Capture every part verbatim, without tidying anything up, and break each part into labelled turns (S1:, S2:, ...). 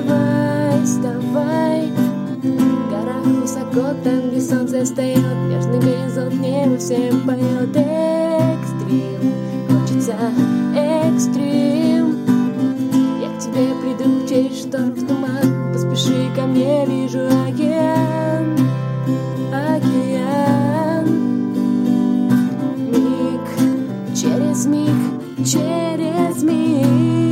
S1: вставай, вставай. В горах высоко, там, где солнце встает, нежный горизонт, небо всем поет. Экстрим, хочется экстрим. Я к тебе приду через шторм в туман. Поспеши ко мне, вижу океан, океан. Миг, через миг, через миг.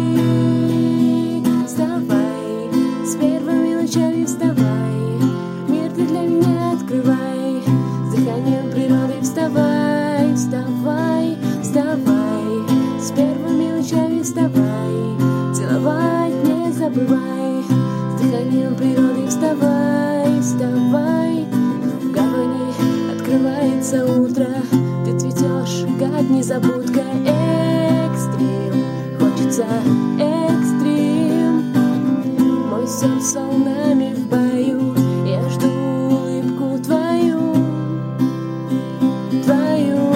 S1: Вставай, с первыми лучами вставай. Мир ты для меня открывай. С дыханием природы вставай, вставай, вставай. С первыми лучами вставай. Целовать не забывай. С дыханием природы вставай, вставай. В гавани открывается утро. Ты цветешь, как незабудка. Экстрим, хочется экстрим. Мой сон с волнами в бою. Я жду улыбку твою, твою.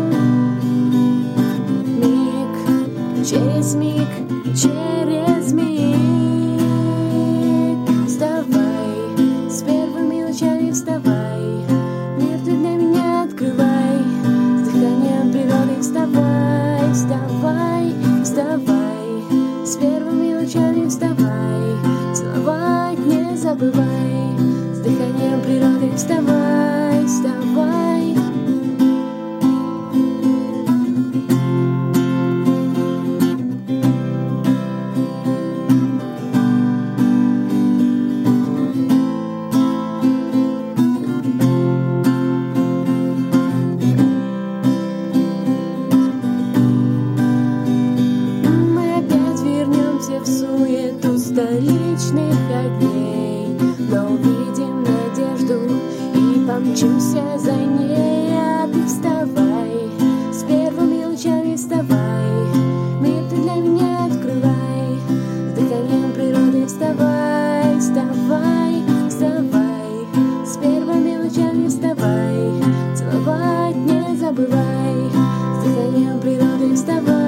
S1: Миг, через миг, через миг. Вставай, с первыми лучами вставай. Мир ты для меня открывай. С дыханием природы вставай, вставай, вставай. С первыми лучами вставай. Целовать не забывай. С дыханием природы вставай, вставай. В суету столичных огней, но увидим надежду и помчимся за ней. А ты вставай, с первыми лучами вставай. Мир ты для меня открывай. С дыханием природы вставай, вставай, вставай. С первыми лучами вставай. Целовать не забывай. С дыханием природы вставай.